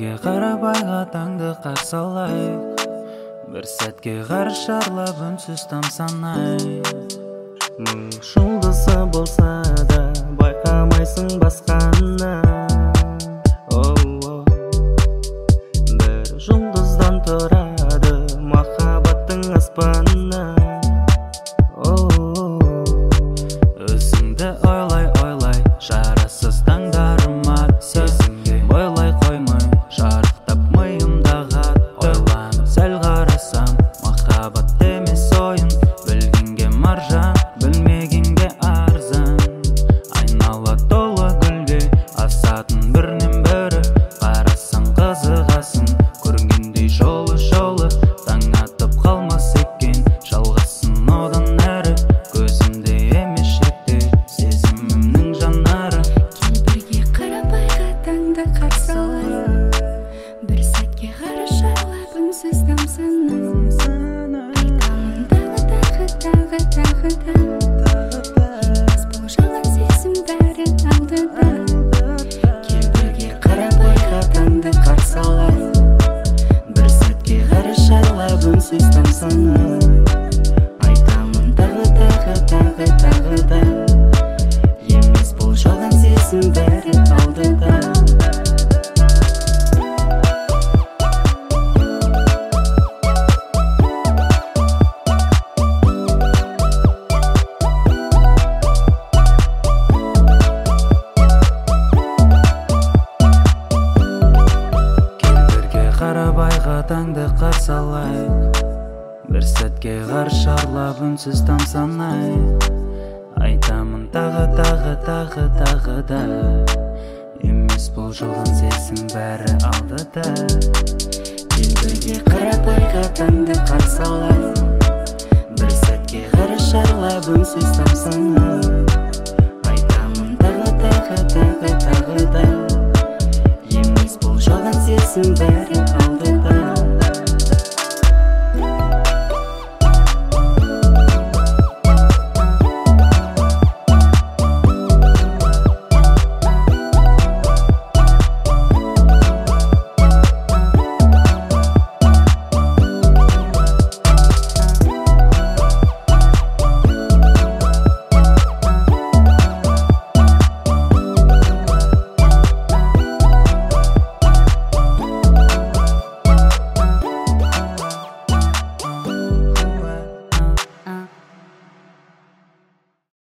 бірге қарап айға таңды қарсы алайық, бір сәтке ғарыш шарлап үнсіз тамсанайық. Мың жұлдызы болса да байқамайсың басқаны. Бір жұлдыздан тұрады махаббаттың аспаны. Өзіңді ойлай шарасыз таңдарыма сезімге бойлай қоймай жарықтап миымдағы ойланып сәл қарасам, махаббат емес ойын, білгенге маржан, білмегенге арзан. Айнала толы гүлге асатын бірінен бірі, қарасаң қызығасың, көргендей жолы таң атып қалмас екен, жалғасын одан әрі, көзімде емес шетте сезімімнің жанары. Кел бірге қарап айға таңды қарсы алайық, бір сәтке ғарыш шарлап үнсіз тамсанайық. Айтамын тағы да, емес бұл жалған сезім бәрі алдыда. Кел бірге қарап айға таңды қарсы алайық, бір сәтке ғарыш шарлап үнсіз тамсанайық. Айтамын тағы да, емес бұл жалған сезім бәрі алдыда. Қарап айға таңды қарсы алайық, бір сәтке ғарыш шарлап үнсіз тамсанайық. Айтамын тағы да, емес бұл жалған сезім бәрі алдыда. Кел бірге қарап айға таңды қарсы алайық, бір сәтке ғарыш шарлап үнсіз тамсанайық. Айтамын тағы да, емес бұл жалған сезім бәрі